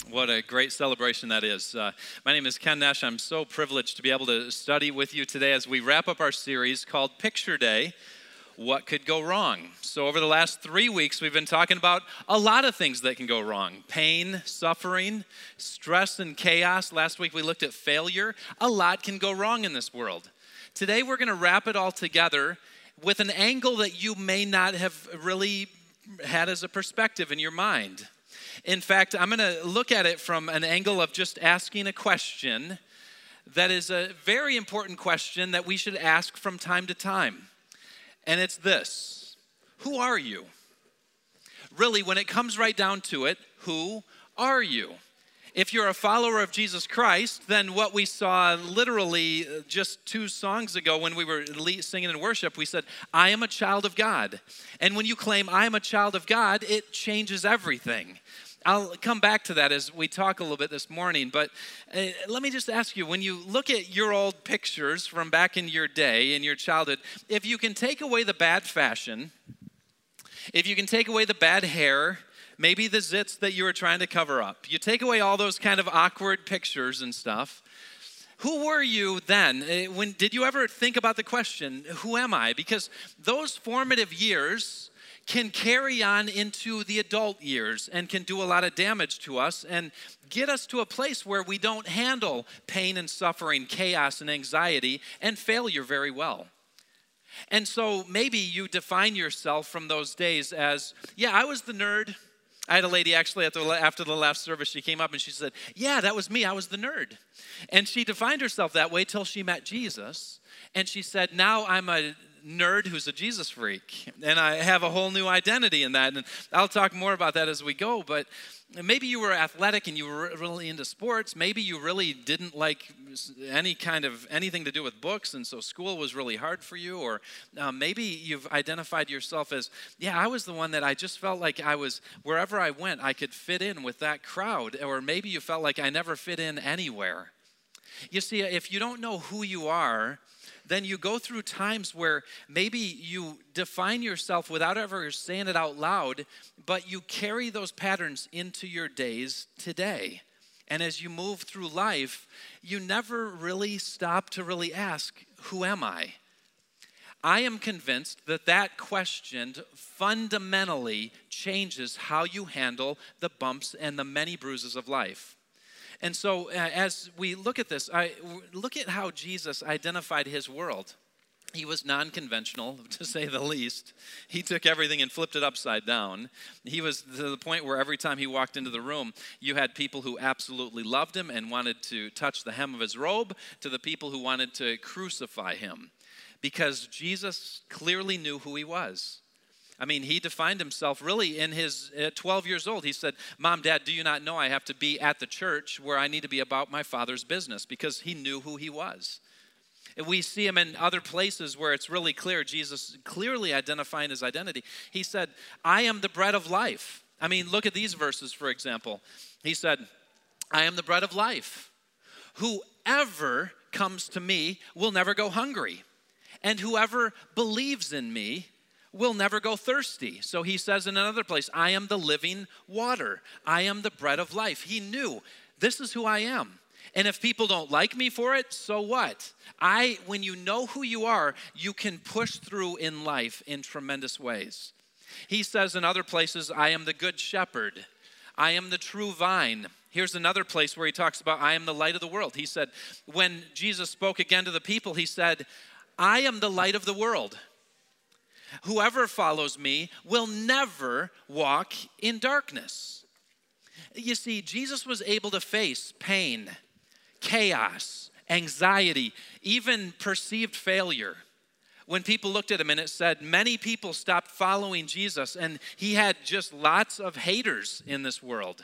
What a great celebration that is. My name is Ken Nash. I'm so privileged to be able to study with you today as we wrap up our series called Picture Day, What Could Go Wrong? So over the last 3 weeks, we've been talking about a lot of things that can go wrong. Pain, suffering, stress, and chaos. Last week, we looked at failure. A lot can go wrong in this world. Today, we're going to wrap it all together with an angle that you may not have really had as a perspective in your mind. In fact, I'm going to look at it from an angle of just asking a question that is a very important question that we should ask from time to time. And it's this: who are you? Really, when it comes right down to it, who are you? If you're a follower of Jesus Christ, then what we saw literally just 2 songs ago when we were singing in worship, we said, I am a child of God. And when you claim I am a child of God, it changes everything. I'll come back to that as we talk a little bit this morning, but let me just ask you, when you look at your old pictures from back in your day, in your childhood, if you can take away the bad fashion, if you can take away the bad hair, maybe the zits that you were trying to cover up, you take away all those kind of awkward pictures and stuff, who were you then? Did you ever think about the question, who am I? Because those formative years can carry on into the adult years and can do a lot of damage to us and get us to a place where we don't handle pain and suffering, chaos and anxiety and failure very well. And so maybe you define yourself from those days as, yeah, I was the nerd. I had a lady actually after the last service, she came up and she said, yeah, that was me, I was the nerd. And she defined herself that way till she met Jesus. And she said, now I'm a nerd who's a Jesus freak, and I have a whole new identity in that, and I'll talk more about that as we go. But maybe you were athletic and you were really into sports. Maybe you really didn't like anything to do with books, and so school was really hard for you. Or maybe you've identified yourself as, yeah, I was the one that I just felt like I was, wherever I went, I could fit in with that crowd. Or maybe you felt like I never fit in anywhere. You see, if you don't know who you are, then you go through times where maybe you define yourself without ever saying it out loud, but you carry those patterns into your days today. And as you move through life, you never really stop to really ask, who am I? I am convinced that that question fundamentally changes how you handle the bumps and the many bruises of life. And so as we look at this, look at how Jesus identified his world. He was non-conventional, to say the least. He took everything and flipped it upside down. He was to the point where every time he walked into the room, you had people who absolutely loved him and wanted to touch the hem of his robe, to the people who wanted to crucify him, because Jesus clearly knew who he was. I mean, he defined himself really in his 12 years old. He said, Mom, Dad, do you not know I have to be at the church where I need to be about my Father's business? Because he knew who he was. And we see him in other places where it's really clear, Jesus clearly identifying his identity. He said, I am the bread of life. I mean, look at these verses, for example. He said, I am the bread of life. Whoever comes to me will never go hungry. And whoever believes in me will never go thirsty. So he says in another place, I am the living water. I am the bread of life. He knew, this is who I am. And if people don't like me for it, so what? When you know who you are, you can push through in life in tremendous ways. He says in other places, I am the good shepherd. I am the true vine. Here's another place where he talks about, I am the light of the world. He said, when Jesus spoke again to the people, he said, I am the light of the world. Whoever follows me will never walk in darkness. You see, Jesus was able to face pain, chaos, anxiety, even perceived failure. When people looked at him and it said, many people stopped following Jesus, and he had just lots of haters in this world.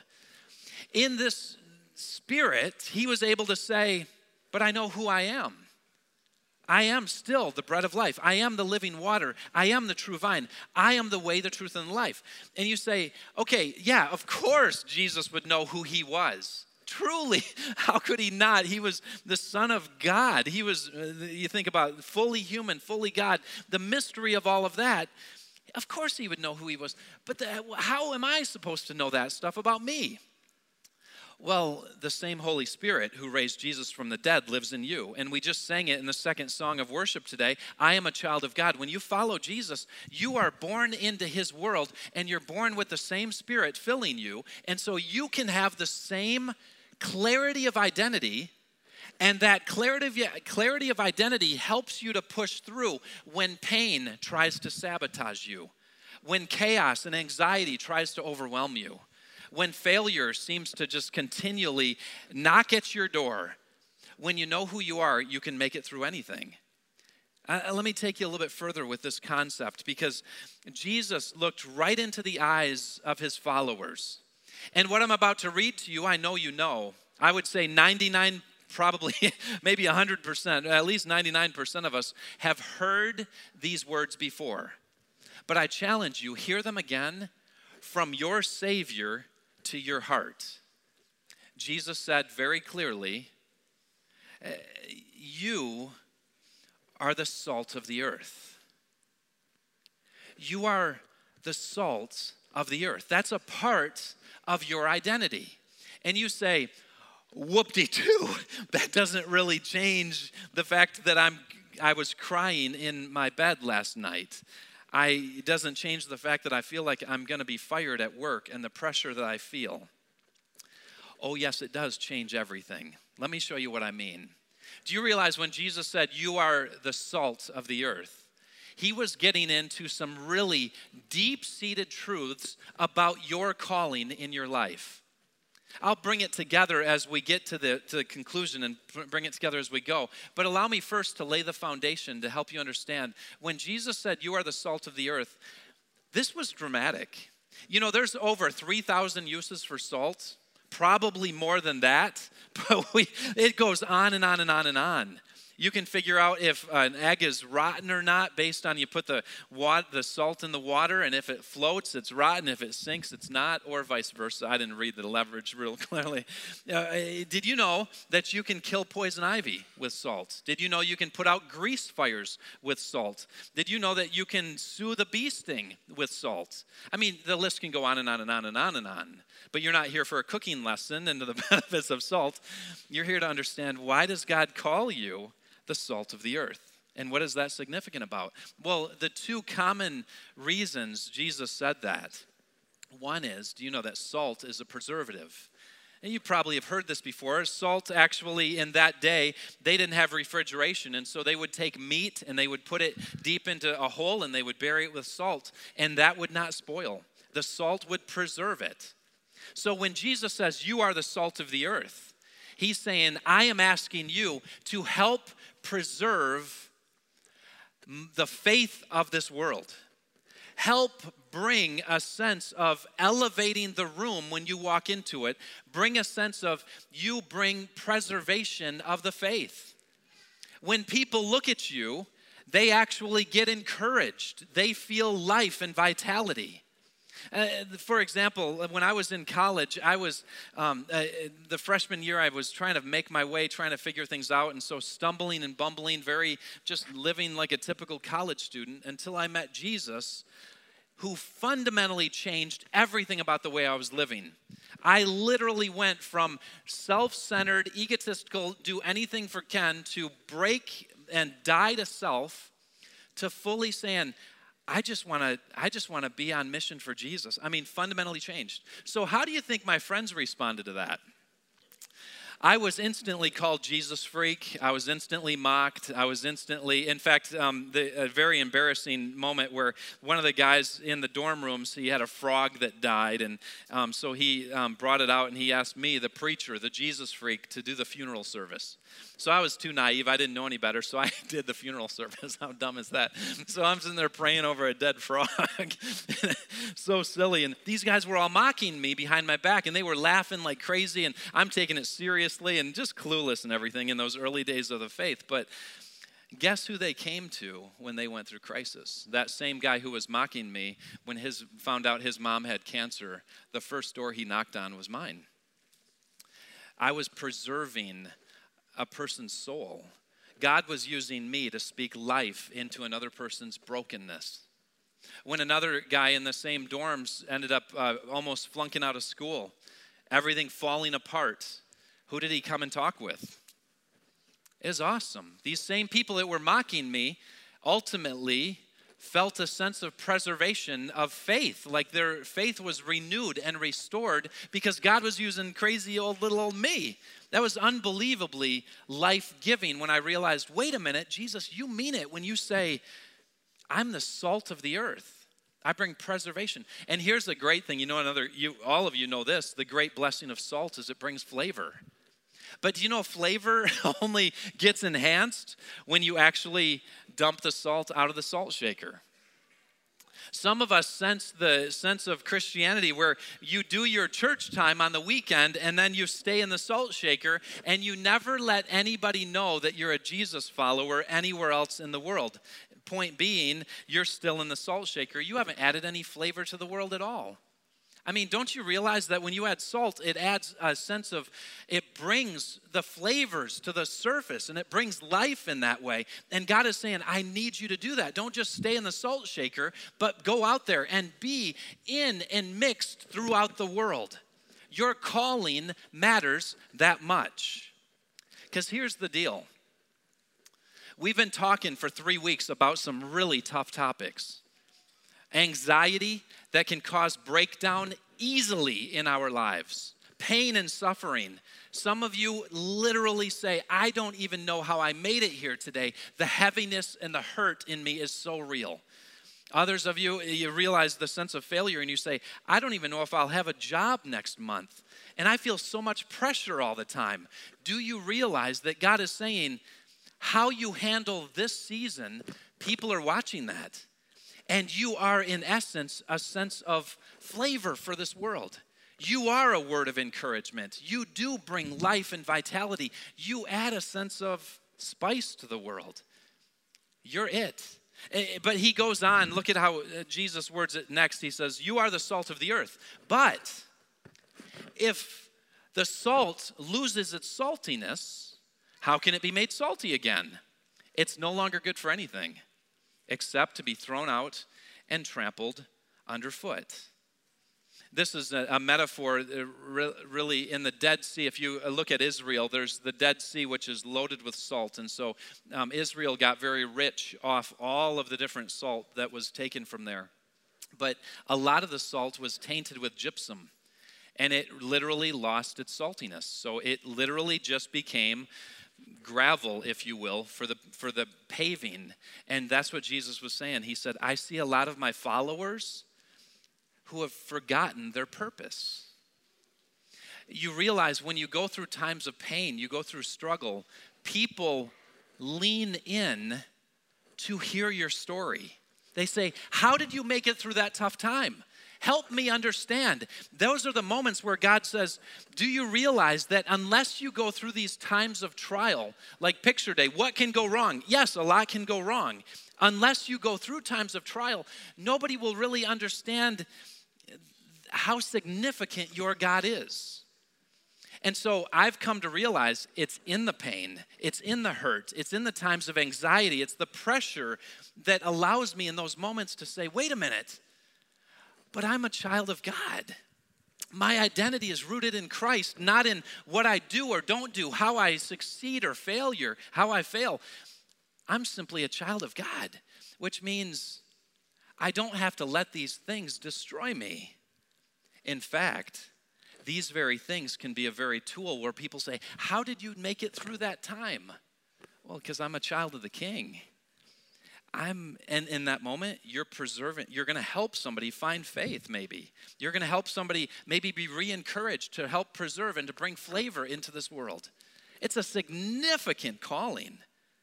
In this spirit, he was able to say, but I know who I am. I am still the bread of life. I am the living water. I am the true vine. I am the way, the truth, and the life. And you say, okay, yeah, of course Jesus would know who he was. Truly, how could he not? He was the Son of God. He was, you think about fully human, fully God, the mystery of all of that. Of course he would know who he was. But how am I supposed to know that stuff about me? Well, the same Holy Spirit who raised Jesus from the dead lives in you. And we just sang it in the second song of worship today. I am a child of God. When you follow Jesus, you are born into his world, and you're born with the same Spirit filling you. And so you can have the same clarity of identity, and that clarity of identity helps you to push through when pain tries to sabotage you, when chaos and anxiety tries to overwhelm you, when failure seems to just continually knock at your door. When you know who you are, you can make it through anything. Let me take you a little bit further with this concept, because Jesus looked right into the eyes of his followers. And what I'm about to read to you, I know you know. I would say 99, probably maybe 100%, at least 99% of us have heard these words before. But I challenge you, hear them again from your Savior to your heart. Jesus said very clearly, you are the salt of the earth. You are the salt of the earth. That's a part of your identity. And you say, whoop-de-doo, that doesn't really change the fact that I was crying in my bed last night. It doesn't change the fact that I feel like I'm going to be fired at work and the pressure that I feel. Oh, yes, it does change everything. Let me show you what I mean. Do you realize when Jesus said, you are the salt of the earth, he was getting into some really deep-seated truths about your calling in your life. I'll bring it together as we get to the conclusion and bring it together as we go. But allow me first to lay the foundation to help you understand. When Jesus said, you are the salt of the earth, this was dramatic. You know, there's over 3,000 uses for salt, probably more than that, but it goes on and on and on and on. You can figure out if an egg is rotten or not based on you put the salt in the water, and if it floats, it's rotten. If it sinks, it's not, or vice versa. I didn't read the leverage real clearly. Did you know that you can kill poison ivy with salt? Did you know you can put out grease fires with salt? Did you know that you can soothe a bee sting with salt? I mean, the list can go on and on and on and on and on. But you're not here for a cooking lesson into the benefits of salt. You're here to understand, why does God call you the salt of the earth? And what is that significant about? Well, the two common reasons Jesus said that. One is, do you know that salt is a preservative? And you probably have heard this before. Salt, actually, in that day, they didn't have refrigeration. And so they would take meat and they would put it deep into a hole and they would bury it with salt. And that would not spoil. The salt would preserve it. So when Jesus says, you are the salt of the earth, he's saying, I am asking you to help preserve the faith of this world. Help bring a sense of elevating the room when you walk into it. Bring a sense of, you bring preservation of the faith. When people look at you, they actually get encouraged. They feel life and vitality. For example, when I was in college, I was, the freshman year, I was trying to make my way, trying to figure things out, and so stumbling and bumbling, just living like a typical college student, until I met Jesus, who fundamentally changed everything about the way I was living. I literally went from self-centered, egotistical, do anything for Ken, to break and die to self, to fully saying, I just want to be on mission for Jesus. I mean, fundamentally changed. So how do you think my friends responded to that? I was instantly called Jesus freak. I was instantly mocked. I was instantly, in fact, a very embarrassing moment where one of the guys in the dorm rooms, he had a frog that died, and so he brought it out and he asked me, the preacher, the Jesus freak, to do the funeral service. So I was too naive. I didn't know any better, so I did the funeral service. How dumb is that? So I'm sitting there praying over a dead frog. So silly. And these guys were all mocking me behind my back, and they were laughing like crazy, and I'm taking it seriously and just clueless and everything in those early days of the faith. But guess who they came to when they went through crisis? That same guy who was mocking me, when found out his mom had cancer, the first door he knocked on was mine. I was preserving a person's soul. God was using me to speak life into another person's brokenness. When another guy in the same dorms ended up almost flunking out of school, everything falling apart, who did he come and talk with? It was awesome. These same people that were mocking me ultimately felt a sense of preservation of faith, like their faith was renewed and restored because God was using crazy little old me. That was unbelievably life-giving when I realized, wait a minute, Jesus, you mean it when you say, I'm the salt of the earth. I bring preservation. And here's the great thing, all of you know this, the great blessing of salt is it brings flavor. But do you know flavor only gets enhanced when you actually dump the salt out of the salt shaker? Some of us sense the sense of Christianity where you do your church time on the weekend and then you stay in the salt shaker and you never let anybody know that you're a Jesus follower anywhere else in the world. Point being, you're still in the salt shaker. You haven't added any flavor to the world at all. I mean, don't you realize that when you add salt, it adds a sense of, it brings the flavors to the surface and it brings life in that way. And God is saying, I need you to do that. Don't just stay in the salt shaker, but go out there and be in and mixed throughout the world. Your calling matters that much. Because here's the deal. We've been talking for 3 weeks about some really tough topics. Anxiety that can cause breakdown easily in our lives. Pain and suffering. Some of you literally say, I don't even know how I made it here today. The heaviness and the hurt in me is so real. Others of you, you realize the sense of failure and you say, I don't even know if I'll have a job next month. And I feel so much pressure all the time. Do you realize that God is saying, how you handle this season, people are watching that. And you are, in essence, a sense of flavor for this world. You are a word of encouragement. You do bring life and vitality. You add a sense of spice to the world. You're it. But he goes on, look at how Jesus words it next. He says, you are the salt of the earth. But if the salt loses its saltiness, how can it be made salty again? It's no longer good for anything except to be thrown out and trampled underfoot. This is a metaphor really in the Dead Sea. If you look at Israel, there's the Dead Sea, which is loaded with salt. And so Israel got very rich off all of the different salt that was taken from there. But a lot of the salt was tainted with gypsum, and it literally lost its saltiness. So it literally just became gravel, if you will, for the paving. And that's what Jesus was saying. He said, I see a lot of my followers who have forgotten their purpose. You realize when you go through times of pain, you go through struggle, people lean in to hear your story. They say, how did you make it through that tough time? Help me understand. Those are the moments where God says, do you realize that unless you go through these times of trial, like picture day, what can go wrong? Yes, a lot can go wrong. Unless you go through times of trial, nobody will really understand how significant your God is. And so I've come to realize it's in the pain, it's in the hurt, it's in the times of anxiety, it's the pressure that allows me in those moments to say, wait a minute, but I'm a child of God. My identity is rooted in Christ, not in what I do or don't do, how I succeed or failure, how I fail. I'm simply a child of God, which means I don't have to let these things destroy me. In fact, these very things can be a very tool where people say, how did you make it through that time? Well, because I'm a child of the King. And in that moment, you're preserving, you're going to help somebody find faith maybe. You're going to help somebody maybe be re-encouraged to help preserve and to bring flavor into this world. It's a significant calling.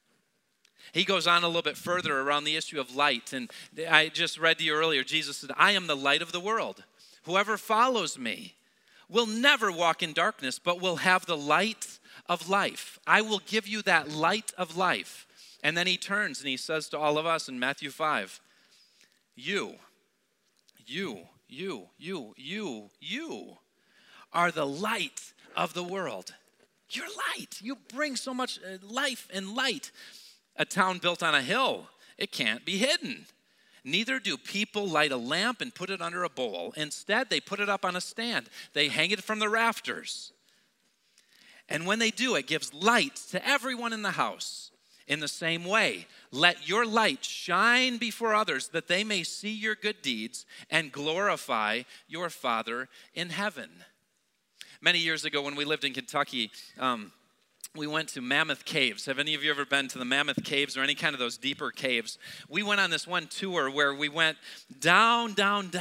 He goes on a little bit further around the issue of light. And I just read to you earlier, Jesus said, I am the light of the world. Whoever follows me will never walk in darkness, but will have the light of life. I will give you that light of life. And then he turns and he says to all of us in Matthew 5, you are the light of the world. You're light. You bring so much life and light. A town built on a hill, it can't be hidden. Neither do people light a lamp and put it under a bowl. Instead, they put it up on a stand. They hang it from the rafters. And when they do, it gives light to everyone in the house. In the same way, let your light shine before others that they may see your good deeds and glorify your Father in heaven. Many years ago when we lived in Kentucky, we went to Mammoth Caves. Have any of you ever been to the Mammoth Caves or any kind of those deeper caves? We went on this one tour where we went down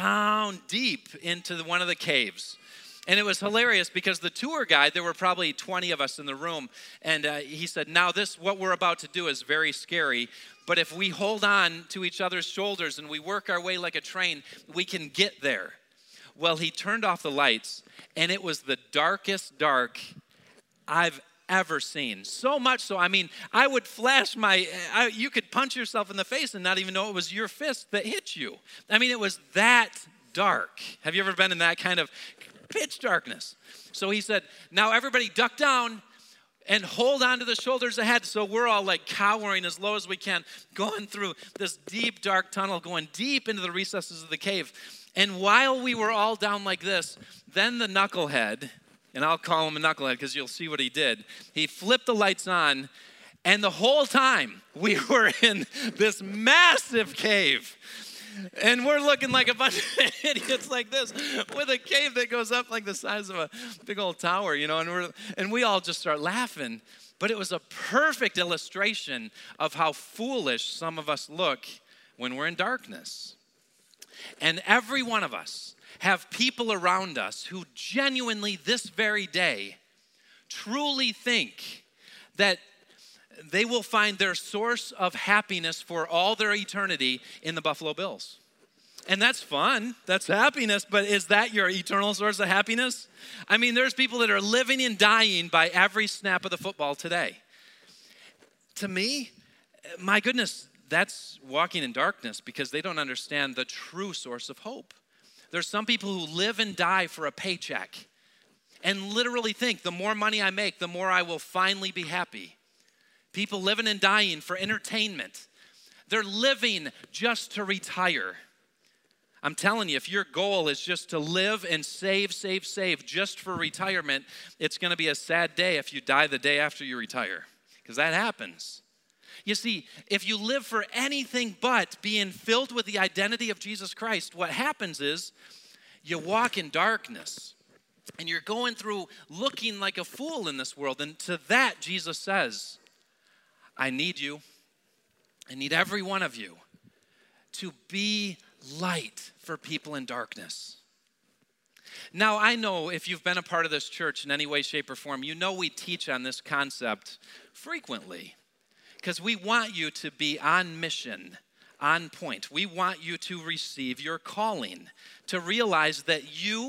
deep into one of the caves. And it was hilarious because the tour guide, there were probably 20 of us in the room, and he said, now what we're about to do is very scary, but if we hold on to each other's shoulders and we work our way like a train, we can get there. Well, he turned off the lights, and it was the darkest dark I've ever seen. So much so, I mean, I would flash you could punch yourself in the face and not even know it was your fist that hit you. I mean, it was that dark. Have you ever been in that kind of pitch darkness? So he said, now everybody duck down and hold on to the shoulders ahead. So we're all like cowering as low as we can, going through this deep, dark tunnel, going deep into the recesses of the cave. And while we were all down like this, then the knucklehead, and I'll call him a knucklehead because you'll see what he did. He flipped the lights on, and the whole time we were in this massive cave. And we're looking like a bunch of idiots like this with a cave that goes up like the size of a big old tower, and we all just start laughing. But it was a perfect illustration of how foolish some of us look when we're in darkness. And every one of us have people around us who genuinely this very day truly think that they will find their source of happiness for all their eternity in the Buffalo Bills. And that's fun, that's happiness, but is that your eternal source of happiness? I mean, there's people that are living and dying by every snap of the football today. To me, my goodness, that's walking in darkness because they don't understand the true source of hope. There's some people who live and die for a paycheck and literally think the more money I make, the more I will finally be happy. People living and dying for entertainment. They're living just to retire. I'm telling you, if your goal is just to live and save just for retirement, it's going to be a sad day if you die the day after you retire, because that happens. You see, if you live for anything but being filled with the identity of Jesus Christ, what happens is you walk in darkness and you're going through looking like a fool in this world. And to that, Jesus says, I need you. I need every one of you to be light for people in darkness. Now, I know if you've been a part of this church in any way, shape, or form, you know we teach on this concept frequently because we want you to be on mission, on point. We want you to receive your calling, to realize that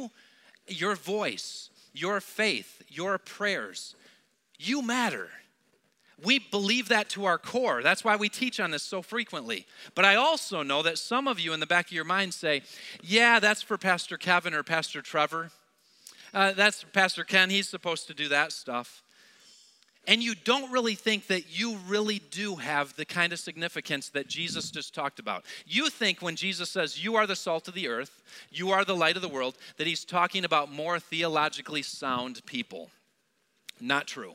your voice, your faith, your prayers, you matter. We believe that to our core. That's why we teach on this so frequently. But I also know that some of you in the back of your mind say, yeah, that's for Pastor Kevin or Pastor Trevor. That's Pastor Ken. He's supposed to do that stuff. And you don't really think that you really do have the kind of significance that Jesus just talked about. You think when Jesus says, you are the salt of the earth, you are the light of the world, that he's talking about more theologically sound people. Not true.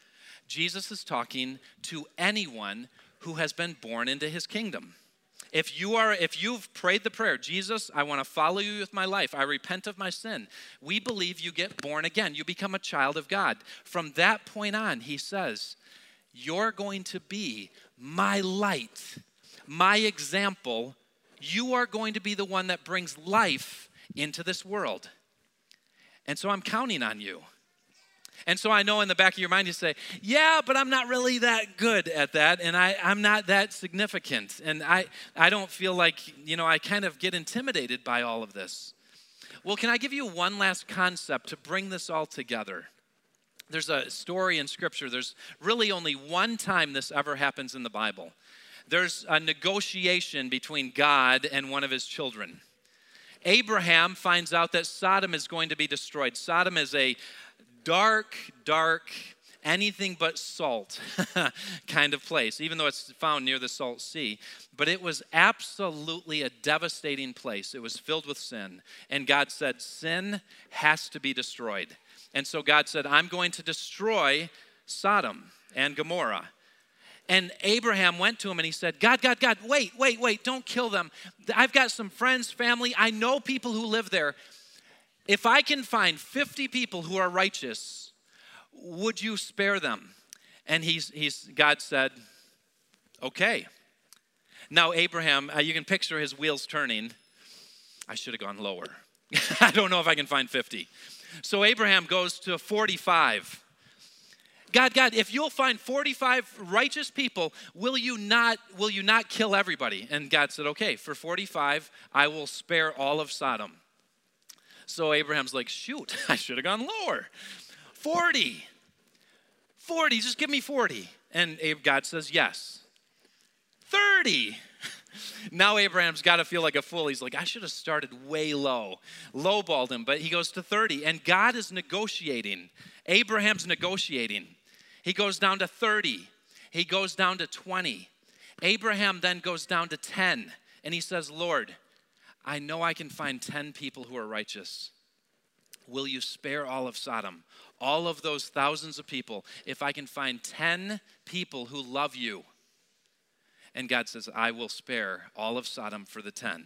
Jesus is talking to anyone who has been born into his kingdom. If you've prayed the prayer, Jesus, I want to follow you with my life. I repent of my sin. We believe you get born again. You become a child of God. From that point on, he says, you're going to be my light, my example. You are going to be the one that brings life into this world. And so I'm counting on you. And so I know in the back of your mind you say, yeah, but I'm not really that good at that, and I'm not that significant, and I don't feel like, I kind of get intimidated by all of this. Well, can I give you one last concept to bring this all together? There's a story in Scripture. There's really only one time this ever happens in the Bible. There's a negotiation between God and one of his children. Abraham finds out that Sodom is going to be destroyed. Sodom is a dark, anything but salt kind of place, even though it's found near the Salt Sea. But it was absolutely a devastating place. It was filled with sin. And God said, sin has to be destroyed. And so God said, I'm going to destroy Sodom and Gomorrah. And Abraham went to him and he said, God, wait, don't kill them. I've got some friends, family. I know people who live there. If I can find 50 people who are righteous, would you spare them? And God said, okay. Now Abraham, you can picture his wheels turning. I should have gone lower. I don't know if I can find 50. So Abraham goes to 45. God, if you'll find 45 righteous people, will you not kill everybody? And God said, okay, for 45, I will spare all of Sodom. So Abraham's like, shoot, I should have gone lower. 40, just give me 40. And God says, yes. 30. Now Abraham's got to feel like a fool. He's like, I should have started way low. Lowballed him, but he goes to 30. And God is negotiating. Abraham's negotiating. He goes down to 30. He goes down to 20. Abraham then goes down to 10. And he says, Lord, I know I can find 10 people who are righteous. Will you spare all of Sodom? All of those thousands of people, if I can find 10 people who love you. And God says, I will spare all of Sodom for the 10.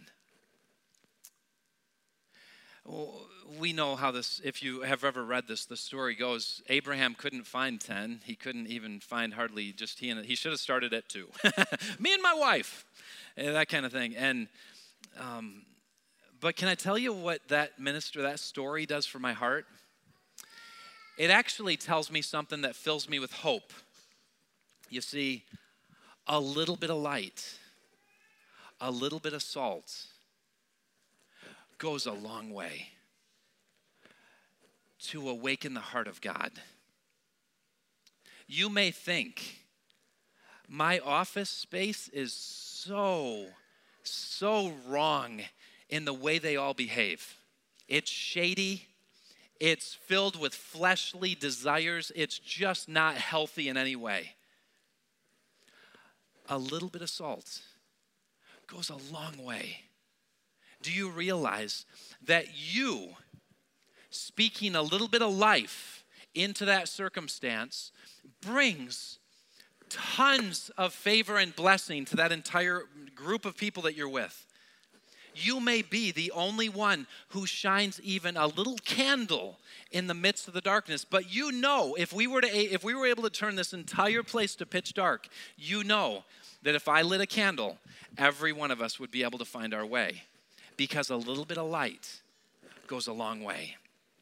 We know how this, if you have ever read this, the story goes, Abraham couldn't find 10. He couldn't even find hardly just he should have started at 2. Me and my wife, that kind of thing. And, but can I tell you what that story does for my heart? It actually tells me something that fills me with hope. You see, a little bit of light, a little bit of salt goes a long way to awaken the heart of God. You may think, my office space is so wrong in the way they all behave. It's shady. It's filled with fleshly desires. It's just not healthy in any way. A little bit of salt goes a long way. Do you realize that you speaking a little bit of life into that circumstance brings tons of favor and blessing to that entire group of people that you're with? You may be the only one who shines even a little candle in the midst of the darkness. But you know, if we were able to turn this entire place to pitch dark, you know that if I lit a candle, every one of us would be able to find our way. Because a little bit of light goes a long way.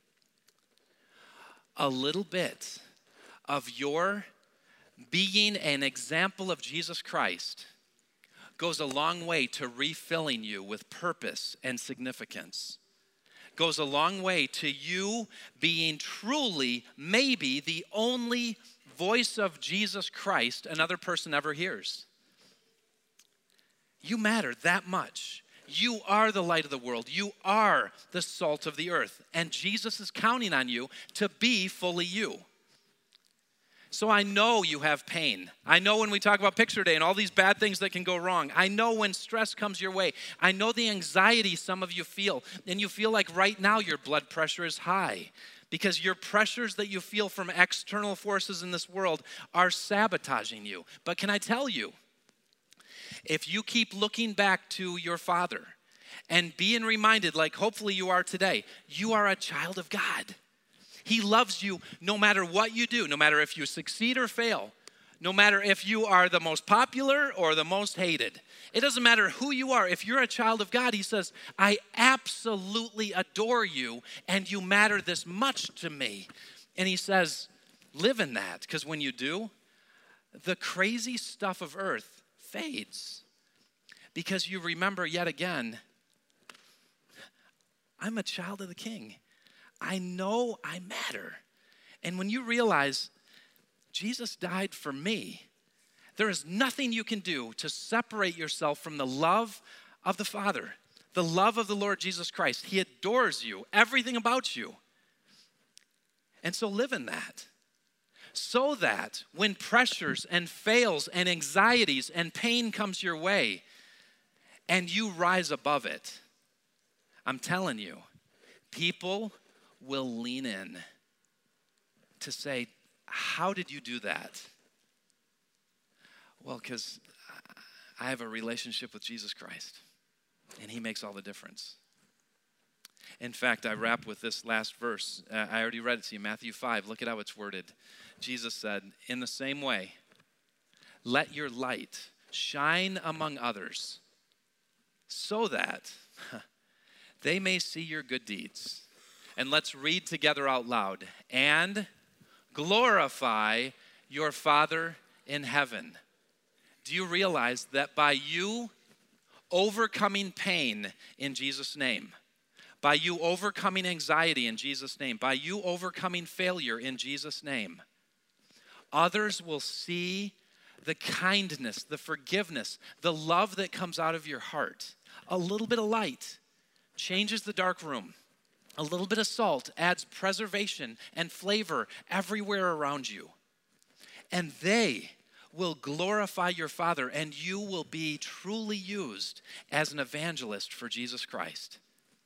A little bit of your being an example of Jesus Christ goes a long way to refilling you with purpose and significance. Goes a long way to you being truly maybe the only voice of Jesus Christ another person ever hears. You matter that much. You are the light of the world. You are the salt of the earth. And Jesus is counting on you to be fully you. So I know you have pain. I know when we talk about Picture Day and all these bad things that can go wrong. I know when stress comes your way. I know the anxiety some of you feel. And you feel like right now your blood pressure is high. Because your pressures that you feel from external forces in this world are sabotaging you. But can I tell you, if you keep looking back to your Father and being reminded, like hopefully you are today, you are a child of God. He loves you no matter what you do, no matter if you succeed or fail, no matter if you are the most popular or the most hated. It doesn't matter who you are. If you're a child of God, he says, I absolutely adore you and you matter this much to me. And he says, live in that, because when you do, the crazy stuff of earth fades. Because you remember yet again, I'm a child of the King. I know I matter. And when you realize Jesus died for me, there is nothing you can do to separate yourself from the love of the Father, the love of the Lord Jesus Christ. He adores you, everything about you. And so live in that. so that when pressures and fails and anxieties and pain comes your way and you rise above it, I'm telling you, people will lean in to say, how did you do that? Well, because I have a relationship with Jesus Christ, and he makes all the difference. In fact, I wrap with this last verse. I already read it to you, Matthew 5. Look at how it's worded. Jesus said, in the same way, let your light shine among others so that they may see your good deeds. And let's read together out loud. And glorify your Father in heaven. Do you realize that by you overcoming pain in Jesus' name, by you overcoming anxiety in Jesus' name, by you overcoming failure in Jesus' name, others will see the kindness, the forgiveness, the love that comes out of your heart. A little bit of light changes the dark room. A little bit of salt adds preservation and flavor everywhere around you. And they will glorify your Father, and you will be truly used as an evangelist for Jesus Christ.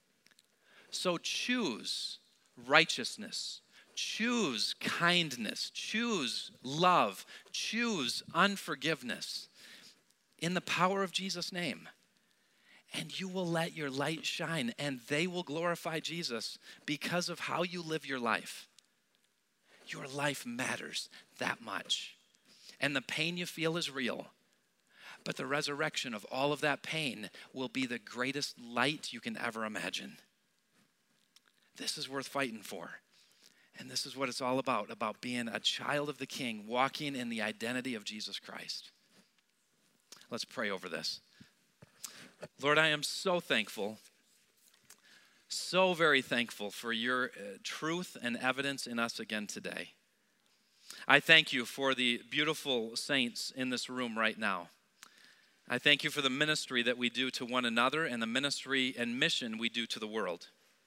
So choose righteousness, choose kindness, choose love, choose unforgiveness in the power of Jesus' name. And you will let your light shine, and they will glorify Jesus because of how you live your life. Your life matters that much. And the pain you feel is real. But the resurrection of all of that pain will be the greatest light you can ever imagine. This is worth fighting for. And this is what it's all about being a child of the King, walking in the identity of Jesus Christ. Let's pray over this. Lord, I am so thankful, so very thankful for your truth and evidence in us again today. I thank you for the beautiful saints in this room right now. I thank you for the ministry that we do to one another and the ministry and mission we do to the world.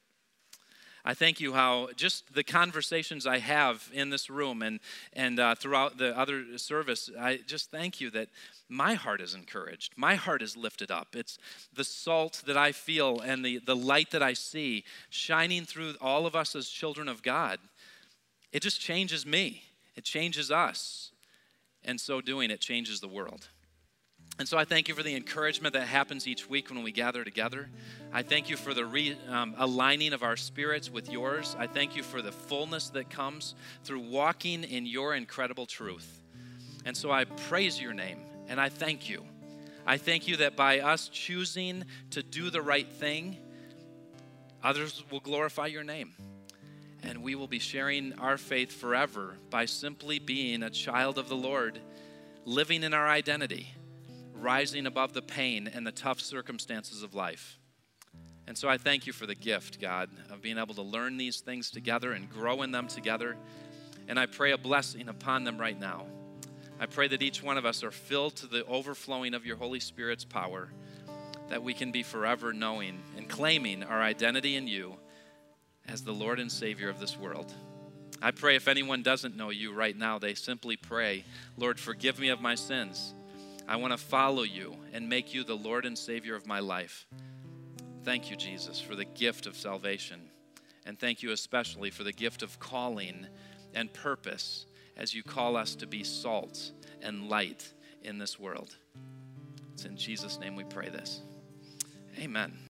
I thank you how just the conversations I have in this room and throughout the other service, I just thank you that my heart is encouraged. My heart is lifted up. It's the salt that I feel and the light that I see shining through all of us as children of God. It just changes me. It changes us. And so doing, it changes the world. And so I thank you for the encouragement that happens each week when we gather together. I thank you for the aligning of our spirits with yours. I thank you for the fullness that comes through walking in your incredible truth. And so I praise your name, and I thank you. I thank you that by us choosing to do the right thing, others will glorify your name. And we will be sharing our faith forever by simply being a child of the Lord, living in our identity, rising above the pain and the tough circumstances of life. And so I thank you for the gift, God, of being able to learn these things together and grow in them together. And I pray a blessing upon them right now. I pray that each one of us are filled to the overflowing of your Holy Spirit's power, that we can be forever knowing and claiming our identity in you as the Lord and Savior of this world. I pray if anyone doesn't know you right now, they simply pray, Lord, forgive me of my sins. I want to follow you and make you the Lord and Savior of my life. Thank you, Jesus, for the gift of salvation. And thank you especially for the gift of calling and purpose as you call us to be salt and light in this world. It's in Jesus' name we pray this. Amen.